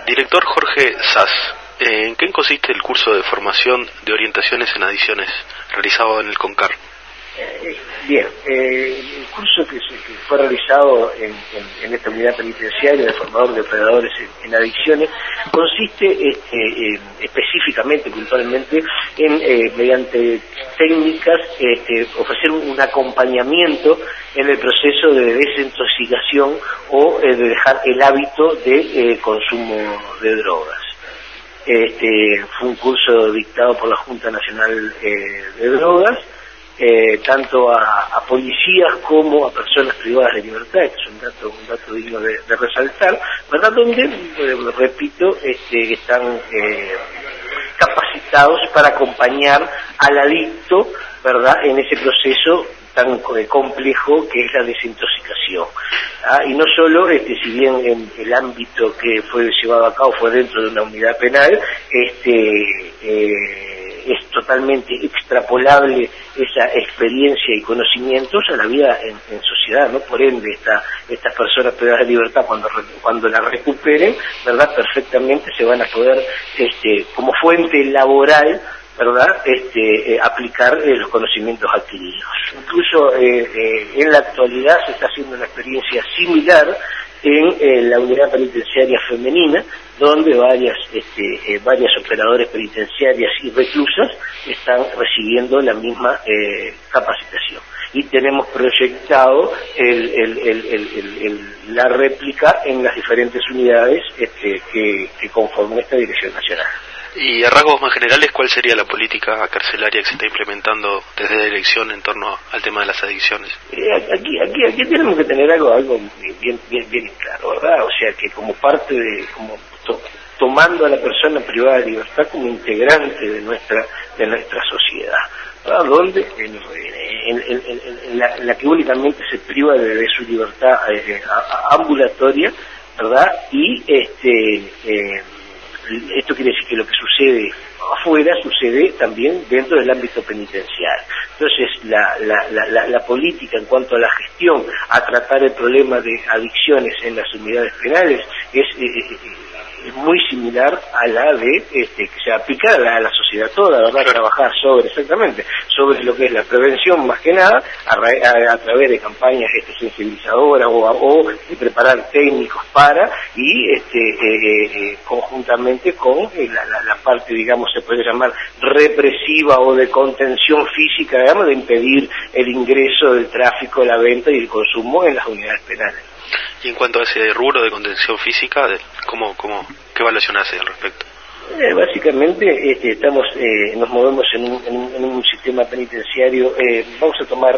Director Jorge Sass, ¿en qué consiste el curso de formación de orientaciones en adicciones realizado en el CONCAR? Bien, el curso que fue realizado en esta unidad penitenciaria de formador de operadores en adicciones consiste específicamente, puntualmente, en mediante técnicas, ofrecer un acompañamiento en el proceso de desintoxicación o de dejar el hábito de consumo de drogas. Fue un curso dictado por la Junta Nacional de Drogas, tanto a policías como a personas privadas de libertad. Este es un dato digno de resaltar, ¿verdad? Donde, repito, están capacitados para acompañar al adicto, ¿verdad?, en ese proceso tan complejo que es la desintoxicación. Y no solo, si bien en el ámbito que fue llevado a cabo fue dentro de una unidad penal, es totalmente extrapolable esa experiencia y conocimientos a la vida en sociedad, ¿no? Por ende, estas personas privadas de libertad, cuando la recuperen, ¿verdad?, perfectamente se van a poder, como fuente laboral, ¿verdad?, aplicar los conocimientos adquiridos. Incluso en la actualidad se está haciendo una experiencia similar en la unidad penitenciaria femenina, donde varias operadoras penitenciarias y reclusas están recibiendo la misma capacitación. Y tenemos proyectado la réplica en las diferentes unidades que conforman esta dirección nacional. Y a rasgos más generales, ¿cuál sería la política carcelaria que se está implementando desde la dirección en torno al tema de las adicciones? Aquí tenemos que tener algo bien claro, ¿verdad? O sea, que como parte tomando a la persona privada de libertad como integrante de nuestra sociedad, ¿verdad? Donde en la que únicamente se priva de su libertad ambulatoria, ¿verdad? Y esto quiere decir que lo que sucede afuera sucede también dentro del ámbito penitenciario. Entonces, la política en cuanto a la gestión, a tratar el problema de adicciones en las unidades penales es muy similar a la de que se aplica a la sociedad toda, ¿verdad? Trabajar sobre lo que es la prevención, más que nada, a través de campañas sensibilizadoras o de preparar técnicos para, y conjuntamente con la parte, digamos, se puede llamar represiva o de contención física, digamos, de impedir el ingreso del tráfico, la venta y el consumo en las unidades penales. Y en cuanto a ese rubro de contención física, ¿qué evaluación hace al respecto? Básicamente nos movemos en un sistema penitenciario. Vamos a tomar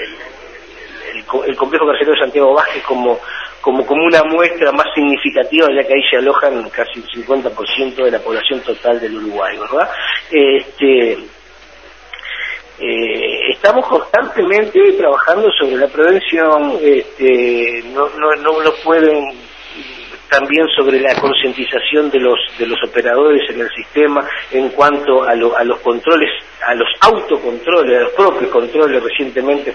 el complejo carcelario de Santiago Vázquez como una muestra más significativa, ya que ahí se alojan casi el 50% de la población total del Uruguay, ¿verdad? Estamos constantemente trabajando sobre la prevención, no pueden, también sobre la concientización de los operadores en el sistema en cuanto a los controles, a los autocontroles, a los propios controles. Recientemente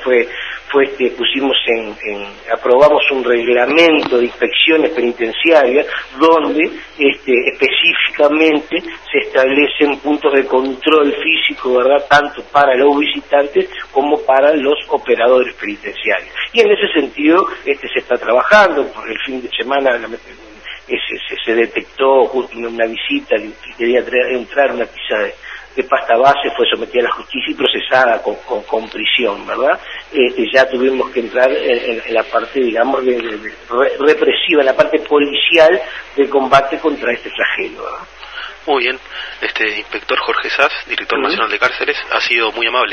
aprobamos un reglamento de inspecciones penitenciarias donde específicamente se establecen puntos de control físico, ¿verdad?, tanto para los visitantes como para los operadores penitenciarios. Y en ese sentido se está trabajando. Por el fin de semana se detectó justo una visita que quería entrar una pieza de pasta base, fue sometida a la justicia y procesada con prisión, ¿verdad? Ya tuvimos que entrar en la parte, digamos, de represiva, en la parte policial del combate contra este flagelo, ¿verdad? Muy bien, inspector Jorge Sass, director nacional de cárceles, ha sido muy amable.